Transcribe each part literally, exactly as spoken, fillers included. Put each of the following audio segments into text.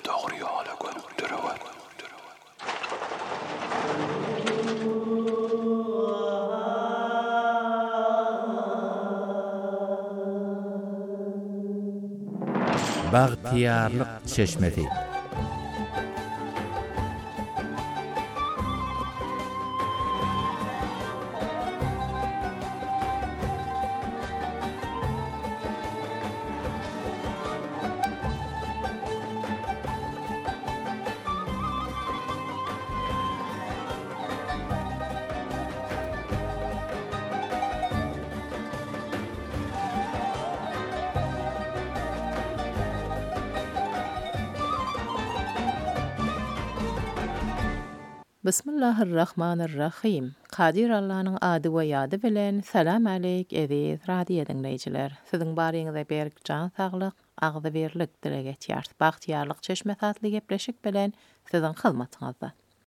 doğru yola götürüyor. Bagtiyarlyk çeşmesi. Bismillahirrahmanirrahim. Qadir Allah'ın adı we ýady bilen salam aleyk eziz radio dinleýijiler. Siziň baryňyza berk can saglyk, agdy berlik dilek etýär. Bagtiyarlyk çeşme tatly gepleşik bilen siziň hyzmatyňyzda.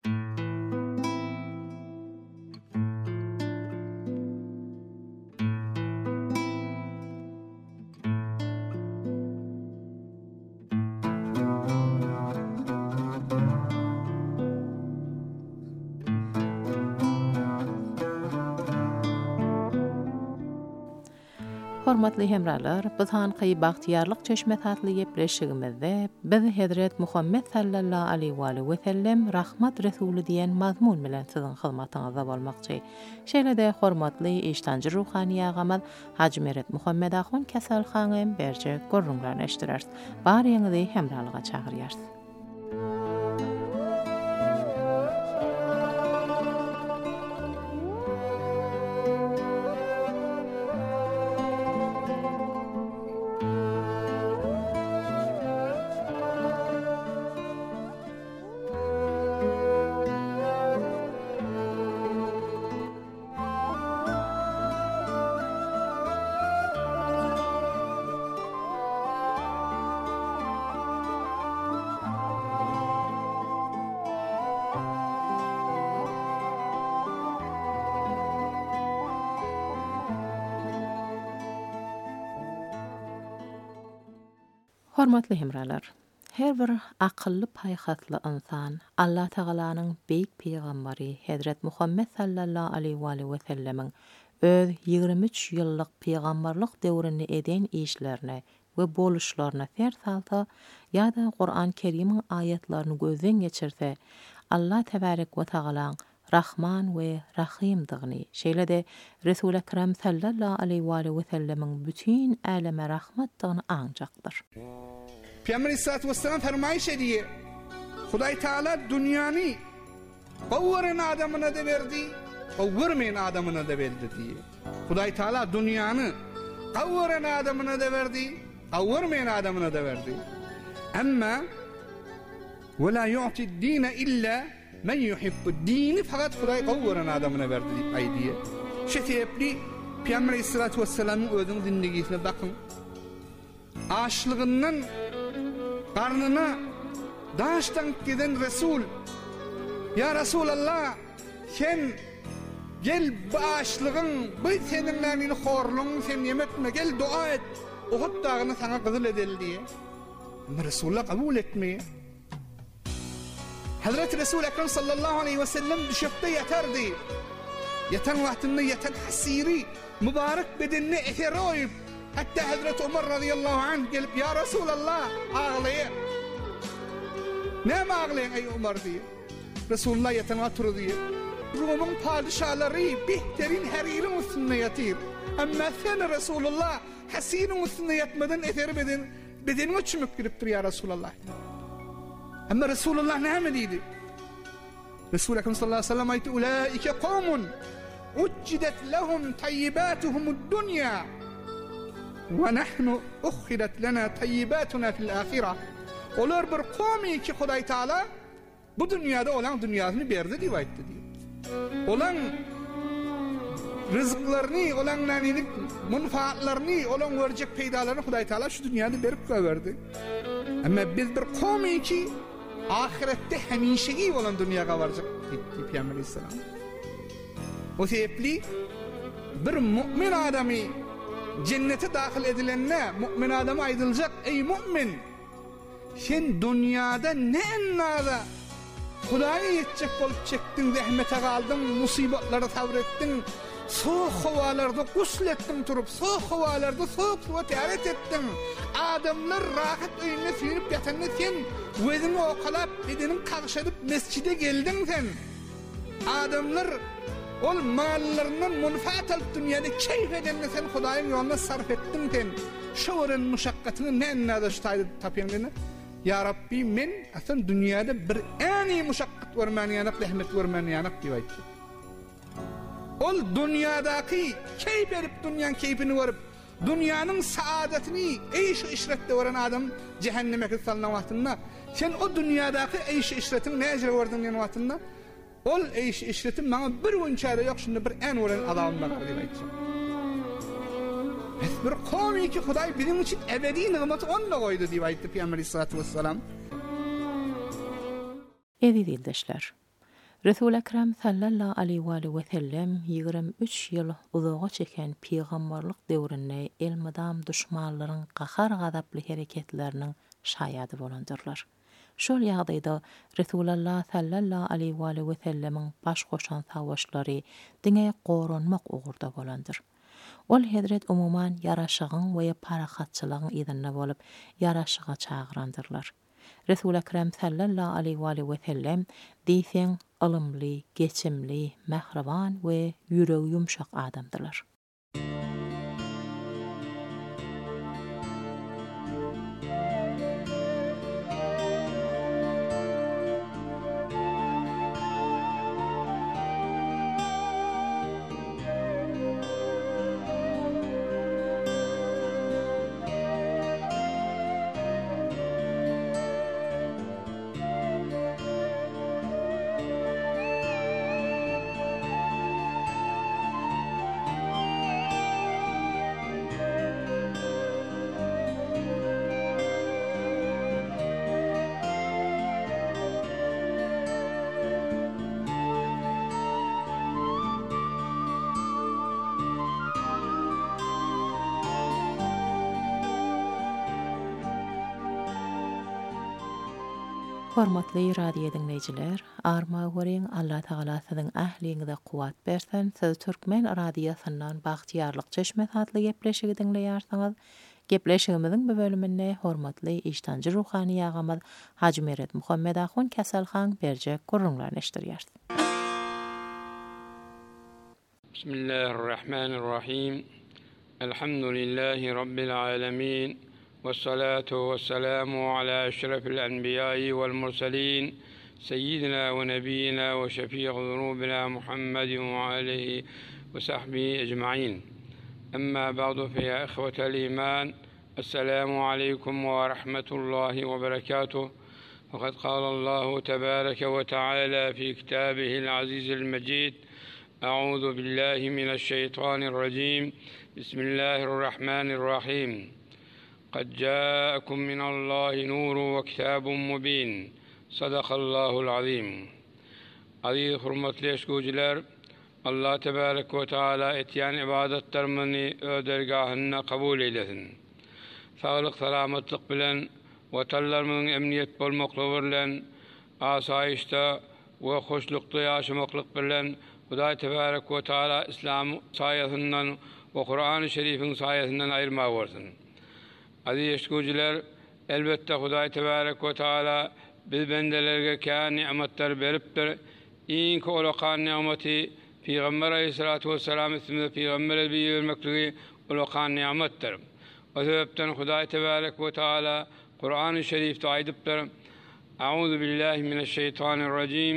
Hormatly hemralar, biz hanqy bagtiyarlyk çeşme tatly gepleşigimizde biz Hazret Muhammed sallallahu aleyhi ve sellem rahmat resuli diýen mazmun bilen siziň hyzmatyňyzda bolmakçy. Şeýle-de hormatly iştanjy ruhani agamy Haji Meret Muhammed Ahun Kasalxanyň berje görrüňlerini eşdirer. Baryňyzy hemralyga çagyrýar. Hormatly hemralar, her bir akylly paýhatly insan Allah Taalanyň beýik peýgamberi Hazret Muhammed sallallahu aleyhi ve sellemiň öz ýigrimä üç ýyllyk peýgamberlik döwründe eden işlerini we boluşlaryna fer salsa ýa-da Qur'an Kerimiň ayatlaryny gözden geçirse Allah tebarek we Taala Rahman we Rahimdygyny, şeýle-de Resul Ekrem sallallahu aleyhi ve sellemiň bütün aleme rahmatdygyny aňjakdyr. Peygamber Aleyhisselatü Vesselam fermayış ediyor. Huday Teala dünyanı kavvarın adamına da verdi, kavvarmayan adamına da verdi diye. Huday Teala dünyanı kavvarın adamına da verdi, kavvarmayan adamına da verdi. Ama ve la yu'ti dine illa men yuhibbu dini, fakat Huday kavvarın adamına verdi ay diye. Şu sebepli Peygamber Aleyhisselatü Vesselam'ın özünün dinlegisine bakın. Açlığından karnına daştan giden Resul, ya Resulallah, sen gel bu açlığın, bu seninlerini horluğun sen yemetme, gel dua et, Uhud dağını sana kızıl edil diye. Ama Resulullah kabul etmeye. Hazreti Resul Ekrem sallallahu aleyhi ve sellem düşüpte yatardı. Yatan vaktinde yatan hasiri, mübarek bedenine etere oyup, hatta Hazreti Ömer radıyallahu anh gelip ya Resulallah ağlayın. Ne mi ağlayın ey Ömer diye. Resulullah yatana oturur diye. Rum'un padişahları behterin heririn üstünde yatır. Ama sen Resulullah hasinin üstünde yatmadan eteri beden, bedenine çümük giriptir ya Resulullah. Ama Resulullah ne mi dedi? Resul-i Ekrem sallallahu aleyhi ve sellem ayeti ulaike kavmun uccidet lehum tayyibatuhumud dunya ve nahnu ukhidat lana tayyibatuna fil ahireh. Olar bir kavmi ki Huday Taala bu dünyada olan dünyasını berdi diye aytdı diyor. Olan rızıklarını, olan nanilik menfaatlarını, olan verecek peydalarını Huday Taala şu dünyada berip verdi. Ama biz bir kavmi ki ahirette hemişegi olan dünyaya varacak dedi Peygamber Aleyhisselam. O sebepli bir mümin adamı cennete dahil edilenine mümin adama aydılacak ey mümin Sen dünyada ne ennada Hudaýa yetjek bolup çektin, zähmete galdın, musibatlary sabr ettin, soğuk havalarda guslettin turup, soğuk havalarda soğuk suwa täret ettin. Adamlar rahat öýüne sürüp ýatanda sen özüňi okalap, bedeniň kagşadyp mescide geldin sen. Adamlar ol mallaryndan munfaat alyp dünýäde keyf edende sen Hudaýyň ýoluna sarf ettin sen. Şu weren muşakkatyny näme daştaýdy tapýanlyny? Ya Rabbi men asan dünýäde bir äni muşakkat görmän ýanyk, rahmet görmän ýanyk diýip aýtdy. Ol dünýädäki keyf berip dünýäň keyfini görüp, dünýäniň saadatini eýş işretde gören adam cehenneme salynan wagtynda sen o dünýädäki eýş işretiň näje gördüň ýene wagtynda ol eýş işretim maňa bir günçäde ýok, şunda bir en gören adam bar diýip aýtdy. Biz bir kavmi ki Hudaý bizim için ebedi nimet onunla koydu diye ayette Peygamber Aleyhissalatu vesselam. Edi dildeşler. Resul Ekrem sallallahu aleyhi ve sellem ýigirmi üç ýyl uzağa çeken peýgamberlik döwründe elmadam düşmanlaryň gahar gadaply hereketleriniň şaýady bolandyrlar. Şol ýagdaýda Resulullah sallallahu aleyhi ve sellemiň baş goşan savaşlary diňe goranmak ugurda bolandyr. Ol hedret umuman yaraşygyň we parahatçylygyň ýerine bolup yaraşyga çagyrandyrlar. Resul Ekrem sallallahu aleyhi ve sellem diýsen alymly, geçimli, mehriban we ýüregi ýumşak adamdylar. Hormatly radio dinleyijiler, arma göreň Allah Taala siziň ähliňizde kuwat bersen, siz Türkmen radiosundan bagtyarlyk çeşmet adly gepleşigi dinleýärsiňiz. Gepleşigimiziň bu bölüminde hormatly iştanjy ruhany ýagamy Haji Meret Muhammed Ahun Kasalhan berjek gurrunlaryny eşdirýärsiz. Bismillahirrahmanirrahim. Elhamdülillahi rabbil alamin. والصلاة والسلام على أشرف الأنبياء والمرسلين سيدنا ونبينا وشفيع ذنوبنا محمد وآله وصحبه أجمعين. أما بعد فيا إخوة الإيمان السلام عليكم ورحمة الله وبركاته. وقد قال الله تبارك وتعالى في كتابه العزيز المجيد: أعوذ بالله من الشيطان الرجيم بسم الله الرحمن الرحيم. قد جاءكم من الله نور وكتاب مبين. صدق الله العظيم. Aziz hurmatly eşgüjiler, Allah tebarek ve taala etýän ibadetlerimizni öz dergahyna kabul eylesin. Sağlyk salamatlyk bilen watanlarymyzyň emniýet bolmakly bilen asaýyşda we hoşlukda ýaşamaklyk bilen Hudaý tebarek ve taala İslam saýasyndan we Kur'an-ı Şerifiň saýasyndan aýyrmak bolsun. Aziz eşgüjiler, elbette Hudaý tebarek ve taala biz bendelerge kän nimetler beripdir. İň olakan nimeti Peygamber Aleyhissalatu vesselam isminde Peygamber bermekligi olakan nimetdir. O sebepden Hudaý tebarek ve taala Kur'an-ı Şerifde aýdypdyr: Euzu billahi mineşşeytanirracim.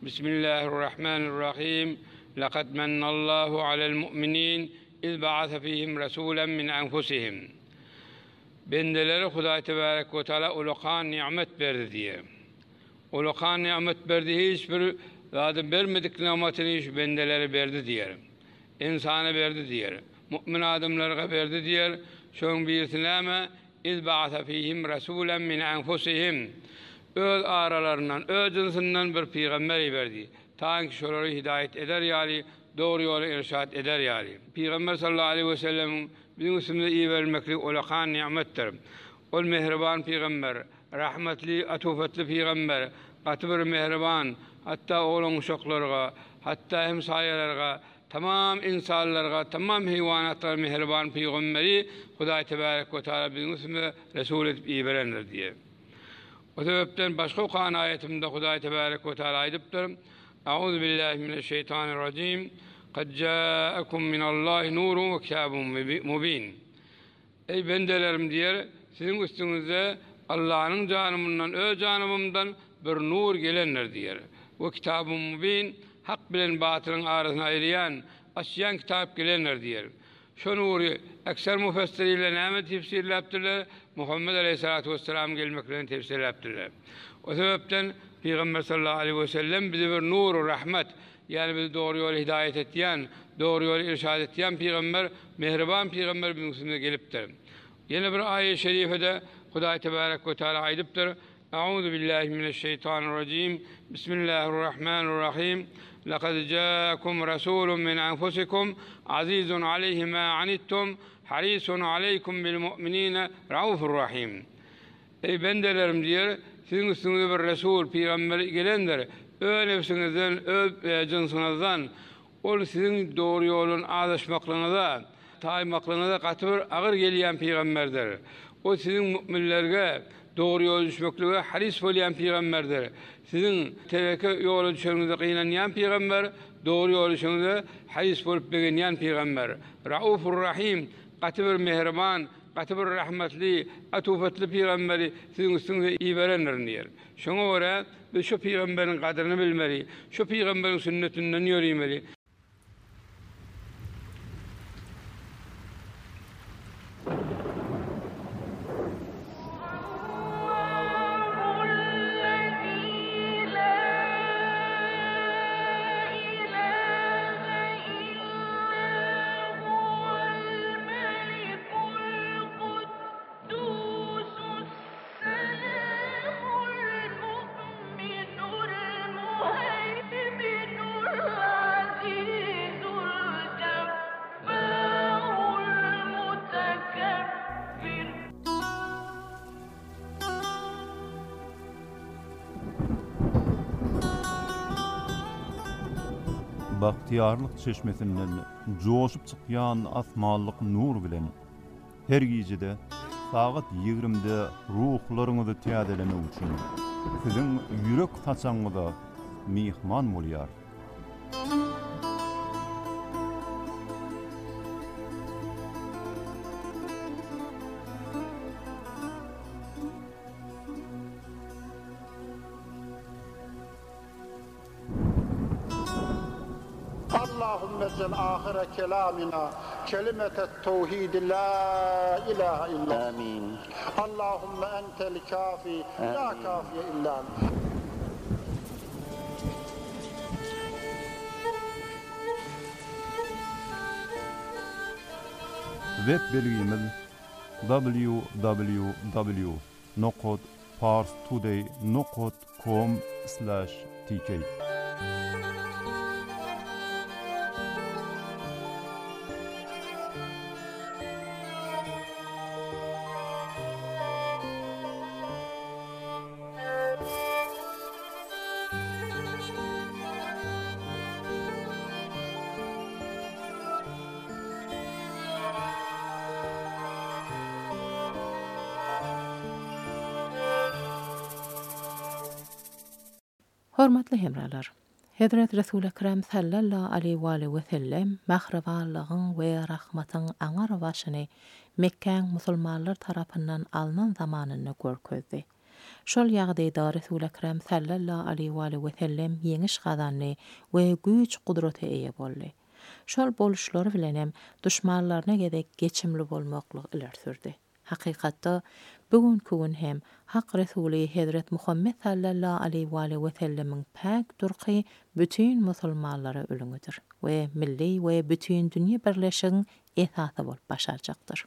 Bismillahirrahmanirrahim. Laqad mannallahu alel mu'minin iz ba'atha fihim rasulan min enfusihim. Bendelere Hudaý tebarek ve taala olakan nimet berdi diye. Olakan nimet berdi, hiçbir zaten bermedik nimetini hiç bendelere berdi diyer. İnsana berdi diyer. Mümin adamlara berdi diyer. Şoň birisine iz ba'atha fihim rasulan min enfusihim. Öz aralarından, öz cinsinden bir peygamber berdi. Taňky şolary hidayet eder ýaly, dogry ýola irşad eder ýaly. Peygamber sallallahu aleyhi ve sellem bizim üstümizde iyi vermeklik olakan nimetdir. Ol mehriban peygamber, rahmetli, atufetli Peygamber, gatyr mehriban, hatta oğlun uşaklarga, hatta hemsayelerge, tamam insanlarga, tamam hayvanatlara mehriban Peygamberi Hudaý Tebarek ve Teala biziň üstüme resul edip iberenler diye. O sebepten başka Kur'an ayetimde Hudaý Tebarek ve Teala aýdypdyr. Euzu billahi mineşşeytanirracim. Kad ja'akum minallahi nurun ve kitabun mubin. Ey bendelerim diyer, sizin üstünüze Allah'ın canımından, öz canımından bir nur gelenler diyer. O kitabun mubin, hak bilen batılın arasına ayırayan, açyan kitap gelenler diyer. Şu nuru ekser müfessiriyle näme tefsir yaptılar? Muhammed Aleyhissalatu vesselam gelmeklerini tefsir yaptılar. O sebepten Peygamber sallallahu aleyhi ve sellem bize bir nuru rahmet, yani bizi doğru yol hidayet ettiyen, doğru yol irşad ettiyen Peygamber, mehriban Peygamber bizim üstüne geliptir. Yine bir ayet-i şerifede Hudaý Tebarek ve Teala aýdypdyr. Euzu billahi mineşşeytanirracim. Bismillahirrahmanirrahim. Laqad ja'akum rasulun min anfusikum azizun aleyhi ma anittum harisun aleykum bil mu'minina raufur rahim. Ey bendelerim diyor, sizin üstünüze bir resul, peygamber gelendir. Ö nefsinizden, ö cinsınızdan, ol sizin doğru yolun adaşmaklığınıza, taymaklığınıza gatyr ağır gelýän peygamberdir. O sizin müminlerge doğru yol düşmekliğe haris bolýan peygamberdir. Sizin teveke yolu düşenizde kıynanýan peygamber, doğru yol düşenizde haris bolup begenýän peygamber. Raufur rahim, gatyr mehriban, gatyr rahmetli, atufetli peygamberi sizin üstünüze iberenler diýer. Şoňa görä biz şu peygamberiň kadryny bilmeli, şu peygamberiň sünnetinden ýörýmeli. Bahtiyarlyk çeşmesinden joşup çykýan asmanlyk nur bilen her gijede saat ýigrimde ruhlaryňyzy täzeleme üçin siziň ýürek taçaňyza mihman bolýar. Allahümme cel ahire kelamina kelimetet tevhid la ilahe illa. Amin. Allahümme entel kafi la kafiye illa. Web belgimiz w w w nokta parstoday nokta com slash t k. Hormatly hemralar, Hedret Resul Ekrem sallallahu aleyhi ve sellem mahrabalygyň we rahmatyň aňar başyny Mekkäň musulmanlar tarapyndan alynan zamanyny görkezdi. Şol ýagdaýda Resul Ekrem sallallahu aleyhi ve sellem ýeňiş gazandy we güýç gudraty eýe boldy. Şol boluşlary bilen hem düşmanlaryna gedek geçimli bolmaklyk iler sürdi. Hakykatda bugünkü gün hem Hak Resuli Hedret Muhammed sallallahu aleyhi ve sellemiň pak durky bütün musulmanlara ölüňidir we milli we bütün dünýä birleşigiň esasy bolup başarjakdyr.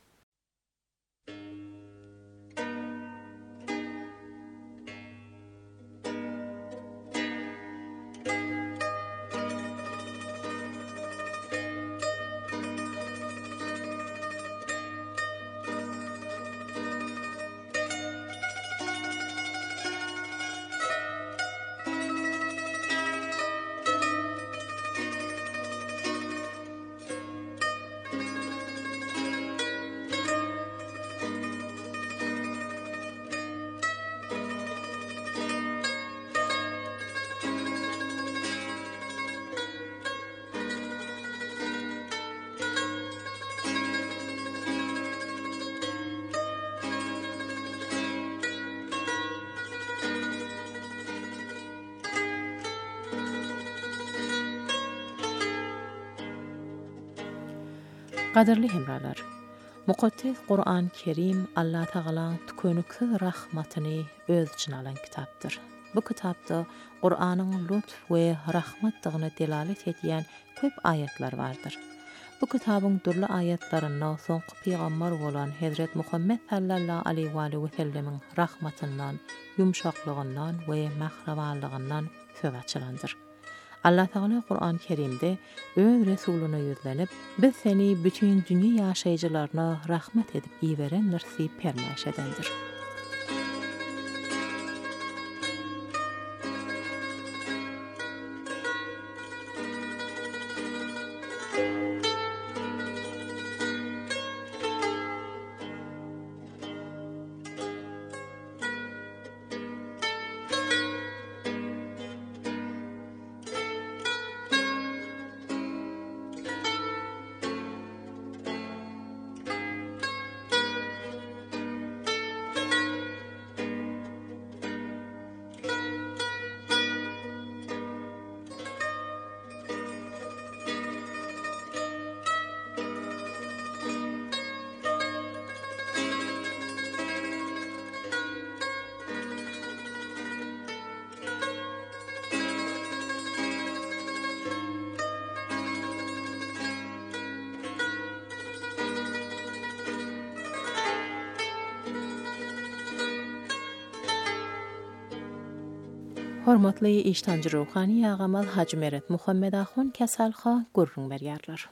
Qadirli hemralar, Muqaddes Qur'an Kerim Allah Tağalanın tükönüksiz rahmatyny öz için alan kitapdır. Bu kitapda Qur'an'ın lütf we rahmatdygyna delalet etýän köp ayetler vardır. Bu kitabın durly ayetlerinde soňky peýgamber bolan Hazret Muhammed sallallahu aleyhi we sellemin rahmatyndan, yumşaklygyndan we mahrawanlygyndan söz açylandyr. Allah Teala Qur'an-ı Kerim'de öz Resulüne yüzlenip, biz seni bütün dünya yaşayıcılarına rahmet edip iyi verenlersi permaş edendir. Hormatly iştancı ruhani ýagamal Hacı Meret Muhammed Ahun Kesalha gurrun berýärler.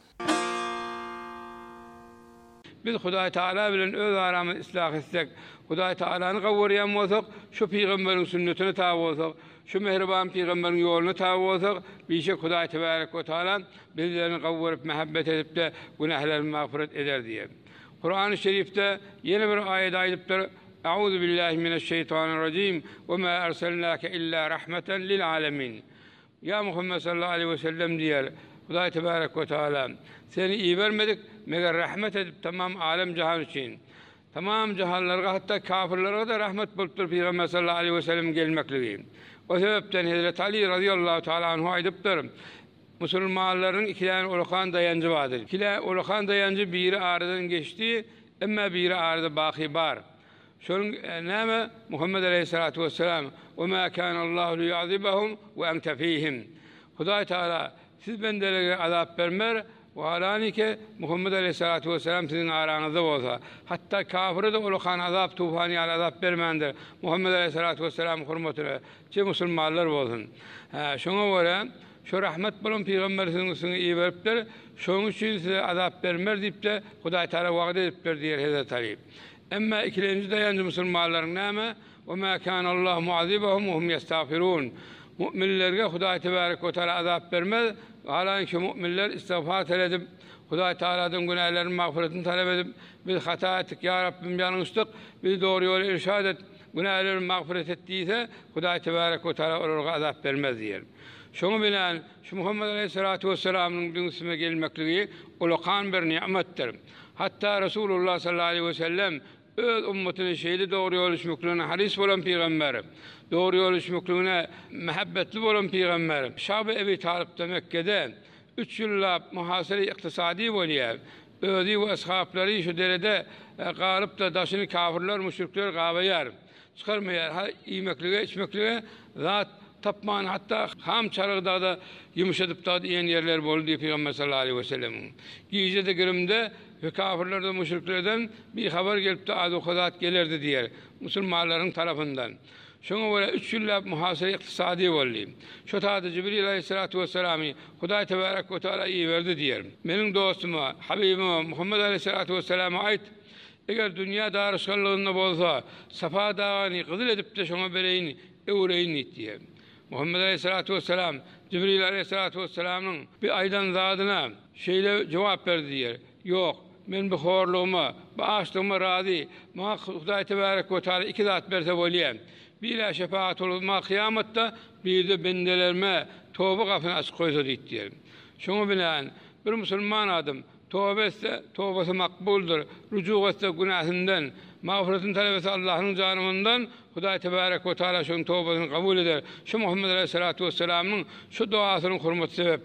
Biz Hudaý Taala bilen öz aramyzy islah etsek, Hudaý Taalany gowurýan bolsak, şu peýgamberiň sünnetine tabi bolsak, şu mehriban peýgamberiň ýoluny tabi bolsak, bişek Hudaý Tebarek we Taala bizlerini gowuryp mehabbet edip de günahlarını mağfiret eder diýer. Kur'an-ı Şerifde yeni bir ayet aýdypdyr. Euzu billahi mineşşeytanirracim ve ma erselnake illa rahmeten lil alamin. Ya Muhammed sallallahu aleyhi ve sellem diýer. Hudaý Tebarek we Taala seni iyi vermedik meger rahmet edip tamam alem cihan için. Tamam cihanlarga hatta kafirlere de rahmet bolupdyr Peygamber sallallahu aleyhi ve sellem gelmekligi. O sebepten Hazret Ali radıyallahu taala anhu aýdypdyr. Musulmanlaryň ikilän ulukan dayancı vardır. İkilän ulukan dayancı biri aradan geçti, emma biri arada baki bar. Şonun näme Muhammed aleyhissalatu vesselam ve ma kana Allahu liyazibahum ve ente fihim. Hudaý Taala siz bendelere azap bermer ve alanike Muhammed aleyhissalatu vesselam sizin aranızda bolsa, hatta kafire de ulukan azap tufany azap bermendir. Muhammed aleyhissalatu vesselam hurmatyna çe musulmanlar bolsun. Ha şoňa göre şu rahmet bolan peýgamberimiň iyi beripdir. Şoň üçin size azap bermer diýip de Hudaý Taala wagt edipdir diýer Hazret Ali. Emma ikinci dayancı musulmanlaryň näme? Ve ma kana Allah muazibahum ve hum yestağfirun. Müminlerge Hudaý Tebarek we Taala azap bermez. Halanki müminler istiğfar edip Hudaý Taala'dan günahlarını mağfiretini talep edip biz hata ettik ya Rabbim yanlıştık. Biz doğru yola irşad et. Günahlarını mağfiret etdiyse Hudaý Tebarek we Taala onlara azap bermez diýer. Şoňa bilen şu Muhammed aleyhissalatu vesselamyň düňüsine gelmekligi ulukan bir nimetdir. Hatta Resulullah sallallahu aleyhi ve sellem öz ummetine şeýle doğru ýol düşmekligine haris bolan peýgamber, doğru ýol düşmekligine mehabbetli bolan peýgamber. Şahab Ebi Talib Mekke'de üç ýyllap muhasere iktisadi bolýar. Özi we ashablary şu derede galyp da daşyny kafirler, müşrikler gabaýar. Çykarmaýar, ha ýemeklige, içmeklige zat tapman, hatta ham çarıgda da yumuşatıp da diyen yerler boldu diye Peygamber sallallahu aleyhi ve sellem. Giyicede girimde ve kafirlerden, müşriklerden bir haber gelip de adı hudat gelirdi diyer Müslümanların tarafından. Şoňa böyle üç ýyllap muhasere iktisadi boldy. Şu taýda Jibril aleyhissalatu vesselam'y Hudaý Tebarek we Taala iyi verdi diyer. Meniň dostuma, Habibime Muhammed aleyhissalatu vesselam'a aýt, eger dünýä darşanlygynda bolsa, Safa dağını gyzyl edip de şoňa bereýin, öwreýin diýer. Muhammed aleyhissalatu vesselam Jibril aleyhissalatu vesselam'ın bir aýdan zadyna şeýle jogap berdi diýer. Yok, men bu horluğuma, bu açlığıma razi, ma Hudaý Tebarek we Taala iki zat berse bolýar. Bir şefaat olma kıyamette bir de bendelerime tövbe kapını açık koysa diýer. Şoňa bilen bir musulman adam tövbe etse tövbesi makbuldur. Rucu etse günahından, mağfiretini talep etse Allah'ın canımından Hudaý Tebarek we Taala şoň tövbesini kabul eder. Şu Muhammed aleyhissalatu vesselam'ın şu duasının hurmaty sebepli.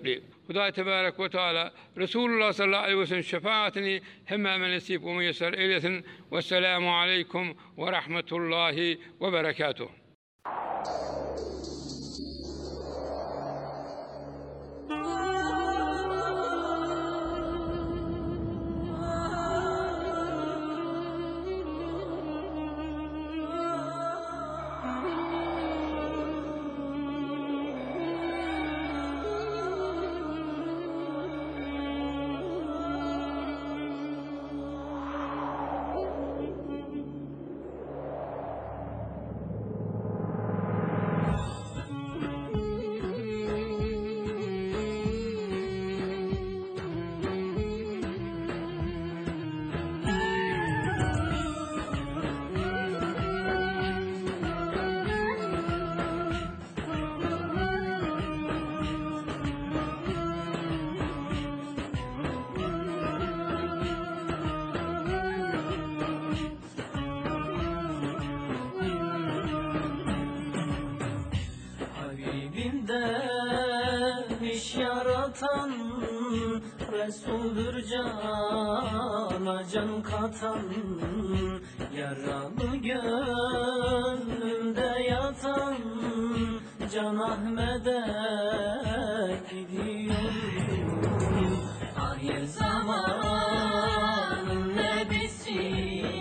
Hudaý tebarek we taala Resulullah sallallahu aleyhi ve sellem şefaatini hemme nasip ve müyesser eylesin. Vesselamu aleykum ve rahmetullahi ve berekatuh. Resulür cana can katan, yaralı gönlümde yatan Can Ahmet'e gidiyorum. Ahir zamanın nebisi,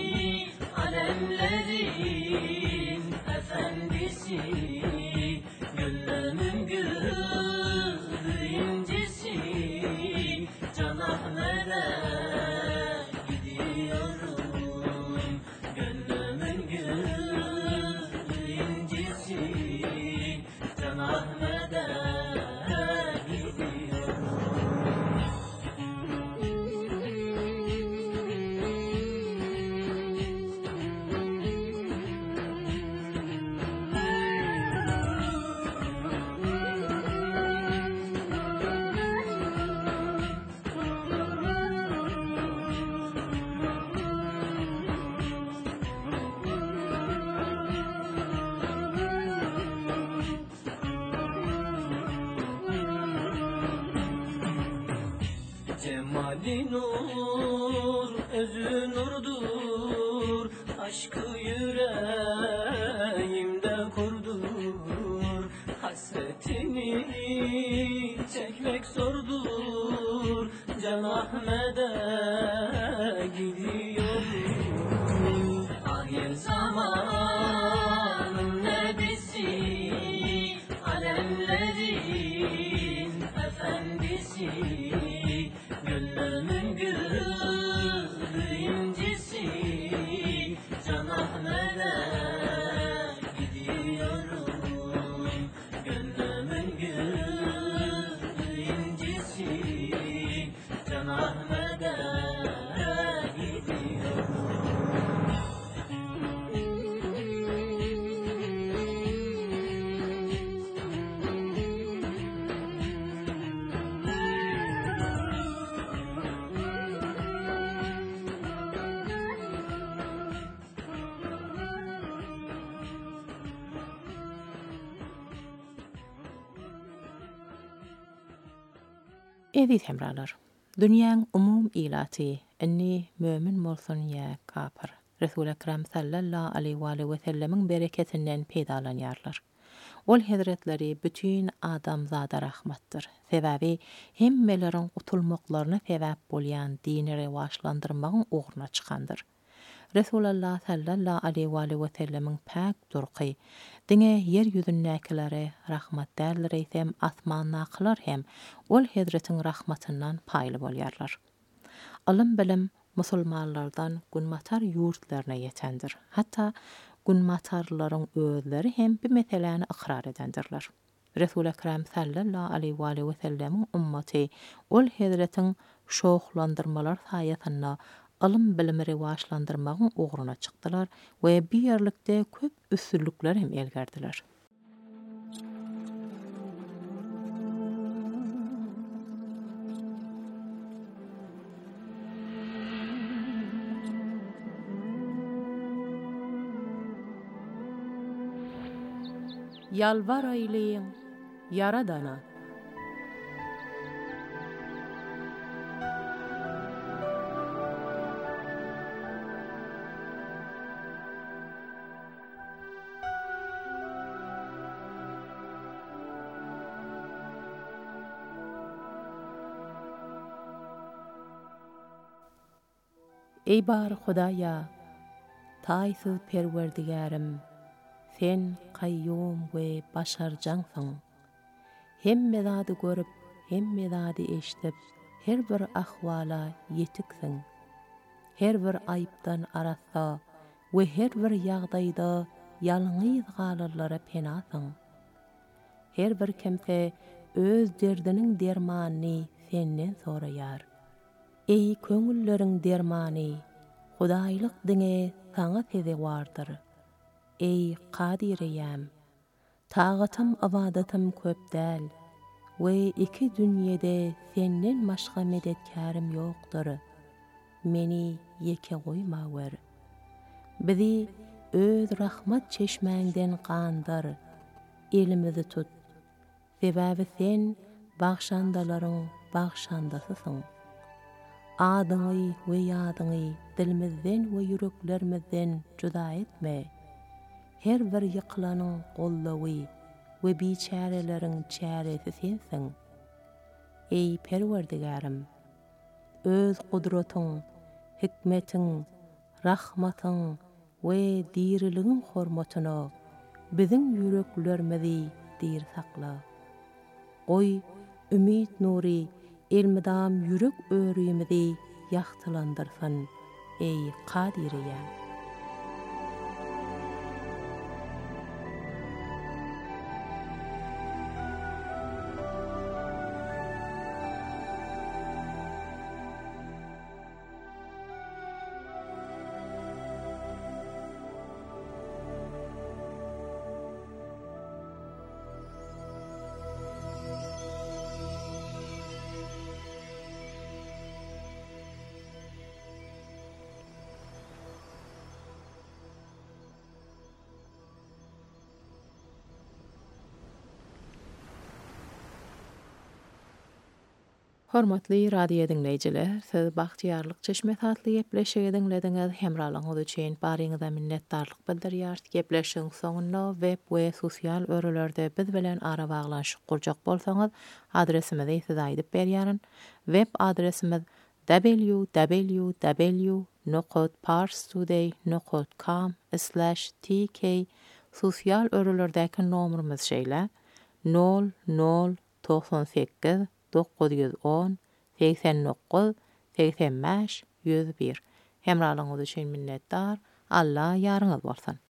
alemlerin efendisi, gönlümün gül incisi Can Ahmet'e gidiyorum. Gönlümün gül incisi Can Ahmet'e gidiyorum. Cemali nur, özü nurdur, aşkı yüreğimde kurdur. Hasretini çekmek zordur, Can Ahmet'e gidiyorum. Ahir zamanın nebisi, alemlerin efendisi, gönlümün gül incisi Can Ahmet'e gidiyorum. Gönlümün gül incisi Can Ahmet'e gidiyorum. Edith hemralar. Dünýäň umum ilaty inni mömin bolsun ýa kafir. Resul Ekrem sallallahu aleyhi ve sellemin bereketinden peýdalanýarlar. Ol hedretleri bütün adamzada rahmatdır. Sebebi hemmelerin utulmaklaryna sebäp bolýan dini rewaşlandyrmagyň ugruna çykandyr. Resulullah sallallahu aleyhi ve sellemin pak durqy, diňe yer ýüzündäkileri rahmat därler eýsem asmannaklar hem ol hedretiň rahmatyndan paýly bolýarlar. Alym bilim musulmanlardan günmatar ýurtlaryna ýetendir. Hatta günmatarlaryň özleri hem bu meseleni ikrar edendirler. Resul Ekrem sallallahu aleyhi ve sellemin ümmeti ol hedretiň şoğlandyrmalar saýatynda alym bilimi rewaşlandyrmagyň ugruna çykdylar we bir ýerlikde köp üstünlikler hem elgerdiler. Yalvar aýlyň Yaradana. Ey bar Hudaýa, taýsyz perwerdigarim, sen qayyum we başarjansyň. Hemme zady görüp, hemme zady eşdip, her bir ahwala yetiksiň. Her bir aýypdan arasa we her bir ýagdaýda ýalňyz galyrlara penasyň. Her bir kimse öz derdiniň dermanyny senden soraýar. Ey köňülleriň dermany, Hudaýlyk diňe saňa teze wardyr. Ey Qadireyem, tağatym ibadatym köp däl we iki dünýede senden başga medetkarim ýokdur. Meni ýeke goýma wer. Bizi öz rahmat çeşmäňden gandyr. Elimizi tut. Sebäbi sen bagşandalaryň bagşandasysyň. Adyňy we ýadyňy dilimizden we yüreklerimizden juda etme. Her bir ýyklanyň gollawy we biçäreleriň çäresi sensiň. Ey Perwerdigarim, öz gudratyň, hikmetiň, rahmatyň we diriligiň hormatyna biziň yüreklerimizi dir sakla. Goý ümit nuri elmidam yürek öýrüýimizi ýagtylandyrsyn. Ey Qadireyem. Hormatly radio dinleýijiler, siz Bagtyarlyk Çeşme tatly gepleşigi dinlediňiz. Hemralaňyz üçin baryňyza minnetdarlyk bildirýär. Gepleşigiň soňunda web we sosial örelerde biz bilen ara baglanşyk gurjak bolsaňyz, adresimizi size aýdyp berýärin. Web adresimiz w w w nokta parstoday nokta com slash t k. Sosial örelerdäki nomerimiz şeýle nol nol doksan sekiz dokuz yüz on seksen dokuz seksen beş yüz bir. Hemralaňyz üçin minnetdar. Allah ýaryňyz bolsun.